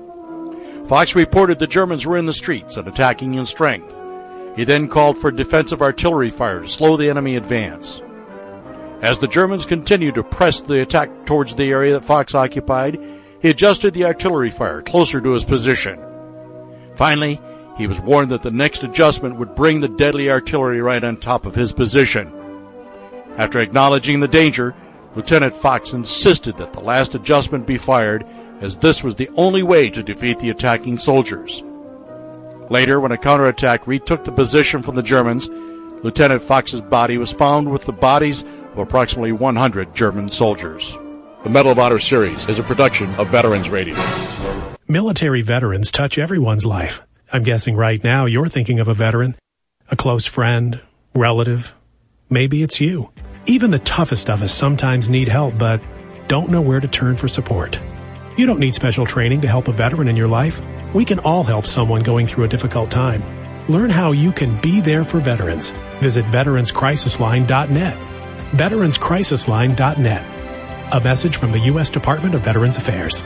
Fox reported the Germans were in the streets and attacking in strength. He then called for defensive artillery fire to slow the enemy advance. As the Germans continued to press the attack towards the area that Fox occupied, he adjusted the artillery fire closer to his position. Finally, he was warned that the next adjustment would bring the deadly artillery right on top of his position. After acknowledging the danger, Lieutenant Fox insisted that the last adjustment be fired, as this was the only way to defeat the attacking soldiers. Later, when a counterattack retook the position from the Germans, Lieutenant Fox's body was found with the bodies of approximately one hundred German soldiers. The Medal of Honor series is a production of Veterans Radio. Military veterans touch everyone's life. I'm guessing right now you're thinking of a veteran, a close friend, relative. Maybe it's you. Even the toughest of us sometimes need help, but don't know where to turn for support. You don't need special training to help a veteran in your life. We can all help someone going through a difficult time. Learn how you can be there for veterans. Visit veterans crisis line dot net. veterans crisis line dot net. A message from the U S Department of Veterans Affairs.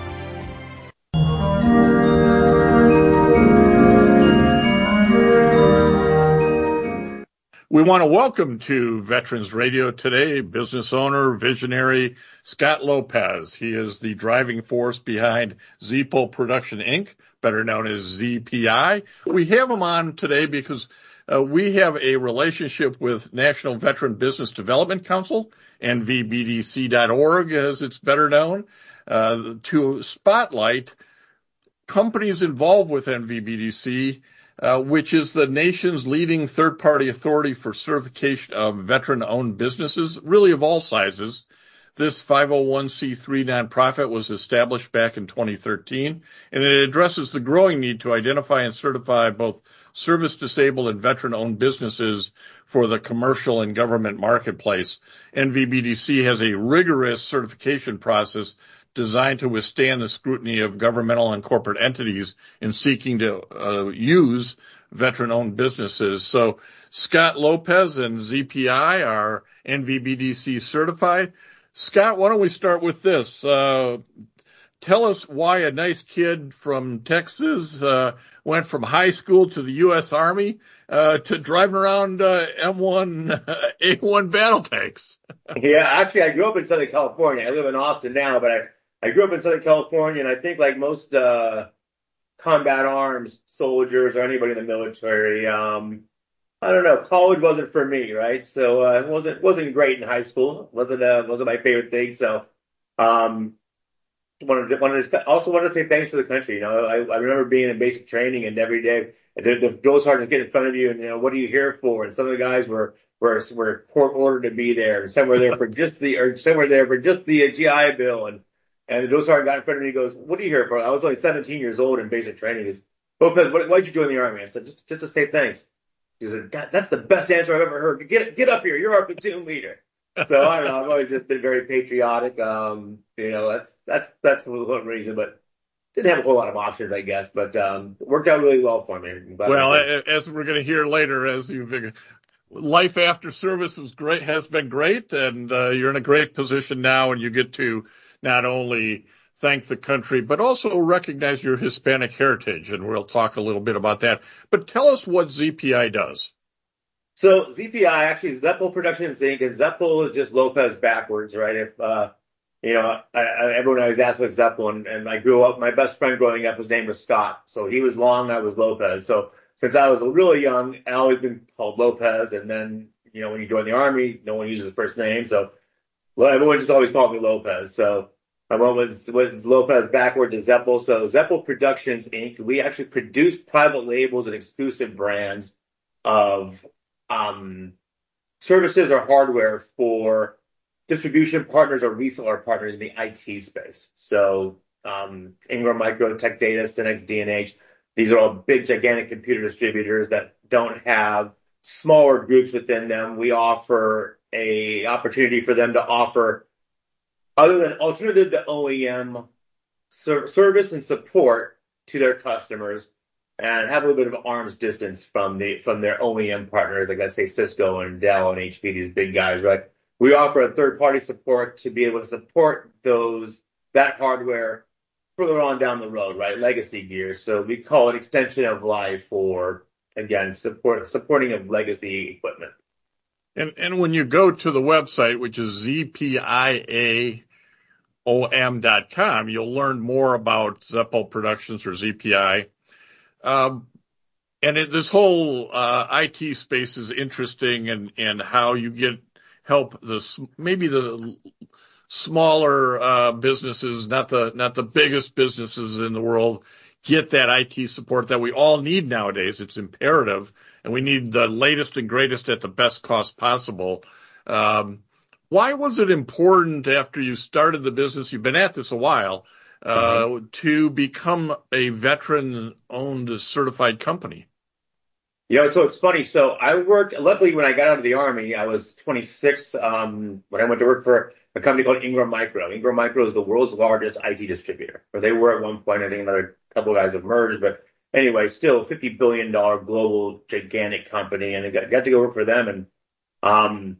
We want to welcome to Veterans Radio today business owner, visionary Scott Lopez. He is the driving force behind Zippo Production Incorporated, better known as Z P I. We have him on today because uh, we have a relationship with National Veteran Business Development Council, N V B D C dot org as it's better known, uh, to spotlight companies involved with N V B D C, Uh, which is the nation's leading third-party authority for certification of veteran-owned businesses, really of all sizes. This five oh one c three nonprofit was established back in twenty thirteen, and it addresses the growing need to identify and certify both service-disabled and veteran-owned businesses for the commercial and government marketplace. N V B D C has a rigorous certification process designed to withstand the scrutiny of governmental and corporate entities in seeking to uh, use veteran-owned businesses. So Scott Lopez and Z P I are N V B D C certified. Scott, why don't we start with this? Uh, tell us why a nice kid from Texas uh, went from high school to the U S Army uh, to driving around uh, M one A one battle tanks. Yeah, actually, I grew up in Southern California. I live in Austin now, but I I grew up in Southern California, and I think like most uh, combat arms soldiers or anybody in the military, um, I don't know, college wasn't for me, right? So uh, it wasn't wasn't great in high school. wasn't uh, wasn't my favorite thing. So um, wanted to, wanted to, also wanted to say thanks to the country. You know, I, I remember being in basic training, and every day the, the drill sergeants get in front of you, and you know, what are you here for? And some of the guys were were were court ordered to be there, and some were there for just the or some were there for just the uh, G I Bill, and And the drill sergeant got in front of me and goes, "What are you here for?" I was only seventeen years old in basic training. He goes, "Lopez, why'd you join the Army?" I said, just, just to say thanks. He said, "God, that's the best answer I've ever heard. Get get up here. You're our platoon leader." So I don't know. I've always just been very patriotic. Um, you know, that's that's that's one reason, but didn't have a whole lot of options, I guess. But um, it worked out really well for me. Well, as we're going to hear later, as you've life after service was great, has been great, and uh, you're in a great position now, and you get to not only thank the country, but also recognize your Hispanic heritage, and we'll talk a little bit about that. But tell us what Z P I does. So Z P I actually is Zeppel Productions Incorporated, and Zeppel is just Lopez backwards, right? If, uh, you know, I, I, everyone always asks what Zeppel, and, and I grew up, my best friend growing up, his name was Scott. So he was Long, I was Lopez. So since I was really young, I always been called Lopez. And then, you know, when you join the Army, no one uses his first name. So well, everyone just always called me Lopez. So I went with, with Lopez backward to Zeppel. So Zeppel Productions Incorporated, we actually produce private labels and exclusive brands of um, services or hardware for distribution partners or reseller partners in the I T space. So um, Ingram Micro, Tech Data, Synnex, D and H, these are all big, gigantic computer distributors that don't have smaller groups within them. We offer a opportunity for them to offer, other than alternative to O E M, ser- service and support to their customers, and have a little bit of arm's distance from the from their O E M partners, like let's say Cisco and Dell and H P, these big guys, right? We offer a third-party support to be able to support those that hardware further on down the road, right? Legacy gears. So we call it extension of life, or again, support supporting of legacy equipment. And and when you go to the website, which is Z P I A O M dot com, you'll learn more about Zeppel Productions or Z P I. Um, and it, this whole uh, I T space is interesting, and, and how you get help the maybe the smaller uh, businesses, not the not the biggest businesses in the world, get that I T support that we all need nowadays. It's imperative, and we need the latest and greatest at the best cost possible. Um, why was it important after you started the business, you've been at this a while, uh, mm-hmm. to become a veteran-owned certified company? Yeah, so it's funny. So I worked, luckily when I got out of the Army, I was twenty-six um, when I went to work for a company called Ingram Micro. Ingram Micro is the world's largest I T distributor. Or they were at one point. I think another couple of guys have merged. But anyway, still fifty billion dollars global gigantic company. And I got, got to go work for them. And um,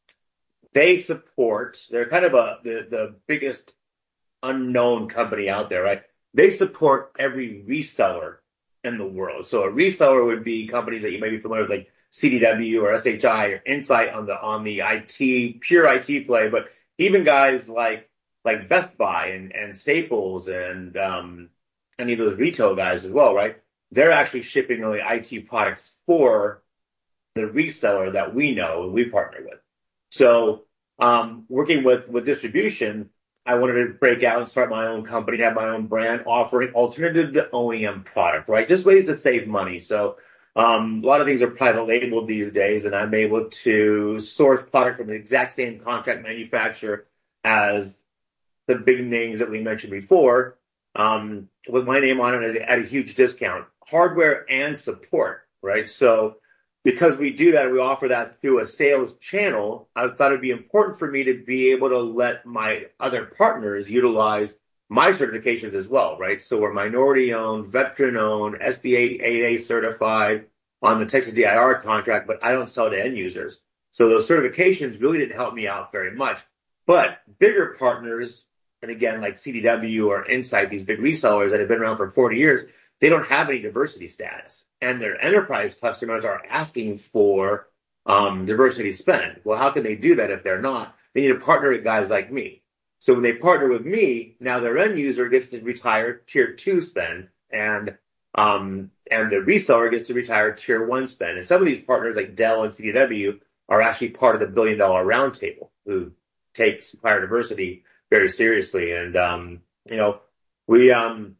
they support, they're kind of a the, the biggest unknown company out there, right? They support every reseller in the world. So a reseller would be companies that you may be familiar with, like C D W or S H I or Insight on the on the I T, pure I T play, but even guys like like Best Buy and, and Staples and um, any of those retail guys as well, right? They're actually shipping really I T products for the reseller that we know and we partner with. So um, working with with distribution, I wanted to break out and start my own company, have my own brand, offering alternative to O E M product, right? Just ways to save money. So um, a lot of things are private labeled these days, and I'm able to source product from the exact same contract manufacturer as the big names that we mentioned before, um, with my name on it at a huge discount, hardware and support, right? So because we do that, we offer that through a sales channel, I thought it'd be important for me to be able to let my other partners utilize my certifications as well, right? So we're minority-owned, veteran-owned, S B eight A certified on the Texas D I R contract, but I don't sell to end users. So those certifications really didn't help me out very much. But bigger partners, and again, like C D W or Insight, these big resellers that have been around for forty years, they don't have any diversity status. And their enterprise customers are asking for um, diversity spend. Well, how can they do that if they're not? They need to partner with guys like me. So when they partner with me, now their end user gets to retire tier two spend, and um, and the reseller gets to retire tier one spend. And some of these partners like Dell and C D W are actually part of the billion dollar roundtable who take supplier diversity very seriously. And, um, you know, we, um,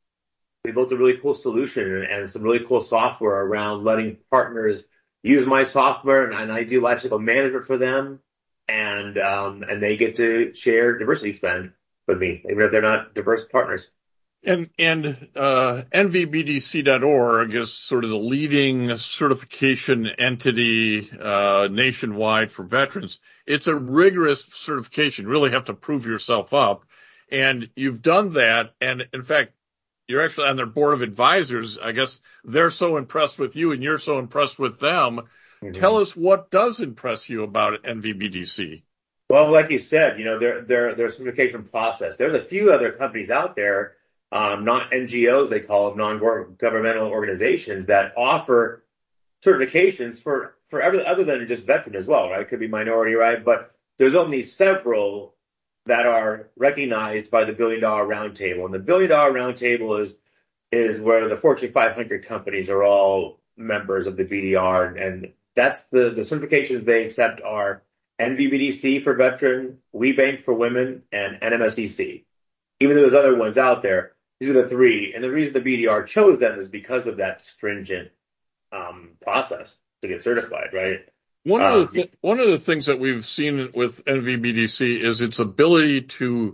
we built a really cool solution and some really cool software around letting partners use my software, and, and I do lifecycle management for them, and um, and they get to share diversity spend with me, even if they're not diverse partners. And and uh, N V B D C dot org is sort of the leading certification entity uh, nationwide for veterans. It's a rigorous certification. You really have to prove yourself up, and you've done that. And in fact, you're actually on their board of advisors. I guess they're so impressed with you, and you're so impressed with them. Mm-hmm. Tell us what does impress you about N V B D C. Well, like you said, you know, their their their certification process. There's a few other companies out there. Um, not N G Os, they call them, non-governmental organizations that offer certifications for, for every, other than just veteran as well, right? It could be minority, right? But there's only several that are recognized by the Billion Dollar Roundtable. And the Billion Dollar Roundtable is, is where the Fortune five hundred companies are all members of the B D R. And that's the, the certifications they accept are N V B D C for veteran, WeBank for women, and N M S D C. Even though there's other ones out there, these are the three. And the reason the B D R chose them is because of that stringent um, process to get certified, right? One of um, the th- one of the things that we've seen with N V B D C is its ability to.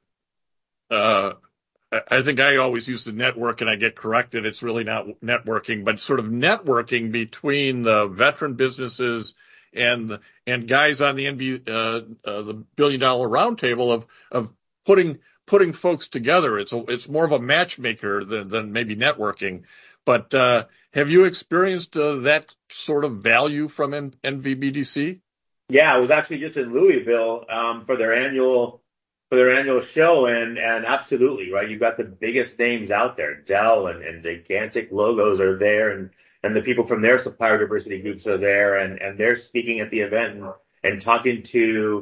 Uh, I think I always use the network, and I get corrected. It's really not networking, but sort of networking between the veteran businesses and and guys on the N B, uh, uh, the Billion Dollar Roundtable of of putting putting folks together. It's a, it's more of a matchmaker than than maybe networking. But uh, have you experienced uh, that sort of value from N- NVBDC? Yeah, I was actually just in Louisville um, for their annual for their annual show, and and absolutely right. You've got the biggest names out there. Dell and, and gigantic logos are there, and and the people from their supplier diversity groups are there, and and they're speaking at the event and, and talking to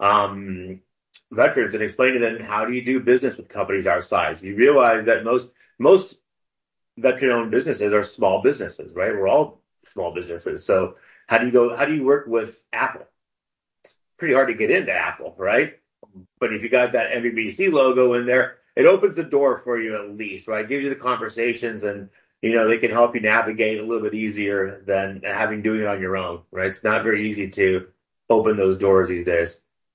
um, veterans and explaining to them how do you do business with companies our size. You realize that most most veteran-owned businesses are small businesses, right? We're all small businesses. So how do you go, how do you work with Apple? It's pretty hard to get into Apple, right? But if you got that N V B D C logo in there, it opens the door for you at least, right? It gives you the conversations, and, you know, they can help you navigate a little bit easier than having doing it on your own, right? It's not very easy to open those doors these days.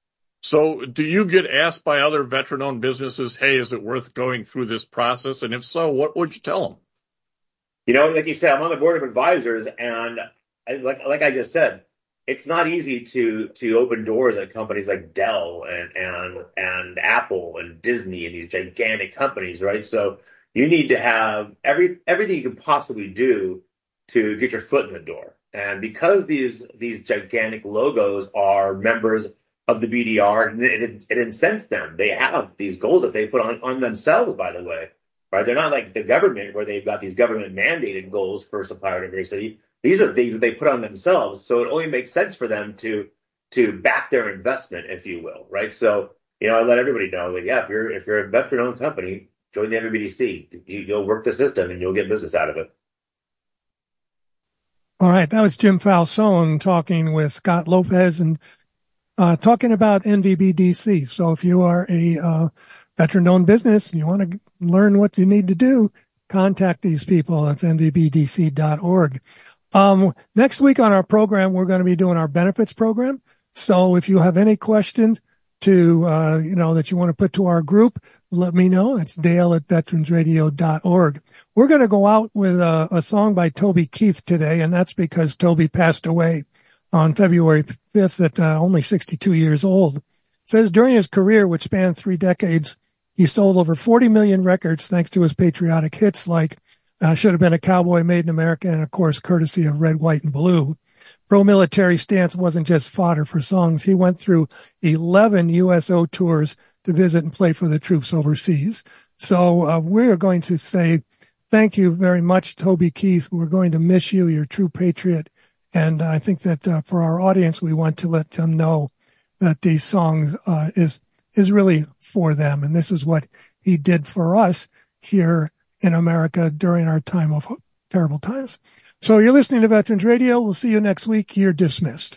So do you get asked by other veteran-owned businesses, hey, is it worth going through this process? And if so, what would you tell them? You know, like you said, I'm on the board of advisors, and I, like like I just said, it's not easy to to open doors at companies like Dell and and and Apple and Disney and these gigantic companies, right? So you need to have every everything you can possibly do to get your foot in the door. And because these these gigantic logos are members of the B D R, it, it, it incents them. They have these goals that they put on, on themselves, by the way. Right? They're not like the government where they've got these government mandated goals for supplier diversity. These are things that they put on themselves. So it only makes sense for them to, to back their investment, if you will. Right. So, you know, I let everybody know that, yeah, if you're, if you're a veteran owned company, join the N V B D C. You, you'll work the system and you'll get business out of it. All right. That was Jim Falzone talking with Scott Lopez and, uh, talking about N V B D C. So if you are a, uh, veteran-owned business and you want to learn what you need to do, contact these people. That's N V B D C dot org. Um, next week on our program, we're going to be doing our benefits program. So if you have any questions to, uh, you know, that you want to put to our group, let me know. It's Dale at veterans radio dot org. We're going to go out with a, a song by Toby Keith today, and that's because Toby passed away on February fifth at uh, only sixty-two years old. It says during his career, which spanned three decades, he sold over forty million records thanks to his patriotic hits like uh, Should Have Been a Cowboy, Made in America, and, of course, courtesy of Red, White, and Blue. Pro-military stance wasn't just fodder for songs. He went through eleven U S O tours to visit and play for the troops overseas. So uh, we're going to say thank you very much, Toby Keith. We're going to miss you. You're a true patriot. And I think that uh, for our audience, we want to let them know that these songs uh, is is really for them. And this is what he did for us here in America during our time of terrible times. So you're listening to Veterans Radio. We'll see you next week. You're dismissed.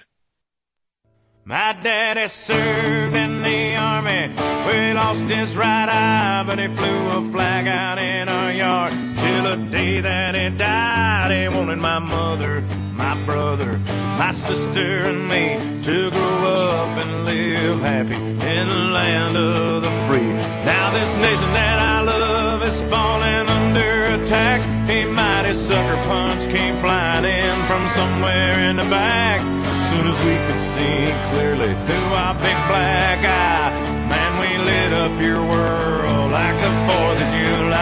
My daddy served in the army, where he lost his right eye, but he flew a flag out in our yard till the day that he died. He wanted my mother, my brother, my sister, and me to grow up and live happy in the land of the free. Now this nation that I love is falling under attack. A mighty sucker punch came flying in from somewhere in the back. Soon as we could see clearly through our big black eye, man, we lit up your world like the fourth of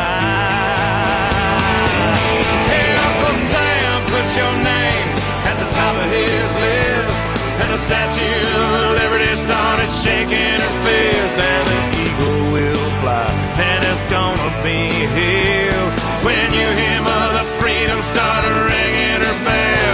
July. Hey, Uncle Sam, put your name at the top of his list, and the Statue of Liberty started shaking her fist, and the eagle will fly, and it's gonna be here when you hear Mother Freedom start ringing her bell.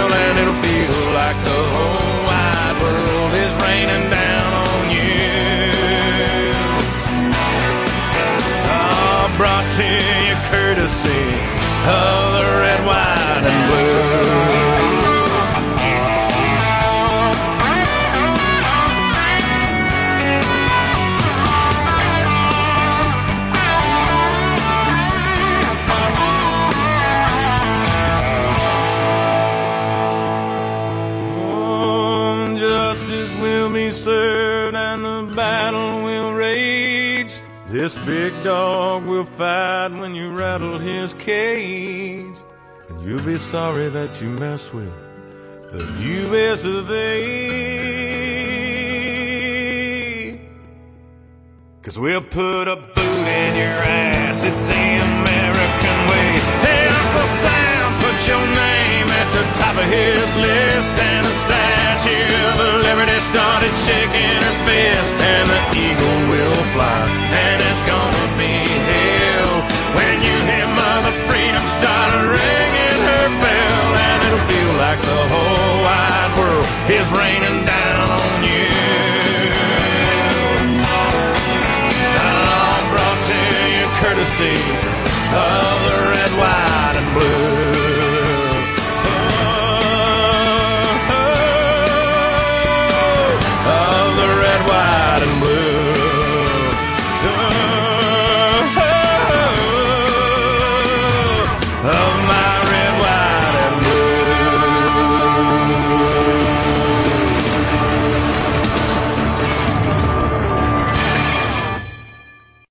brought to you courtesy of the red, white, and blue. Oh, justice will be served and the battle will rage. This big dog will fight when you rattle his cage. And you'll be sorry that you mess with the U S of A. 'Cause we'll put a boot in your ass, it's the American way. Hey, Uncle Sam, put your name at the top of his list. And the Statue of Liberty started shaking her fist. And the eagle will fly, and it's gonna be hell when you hear Mother Freedom start ringing her bell. And it'll feel like the whole wide world is raining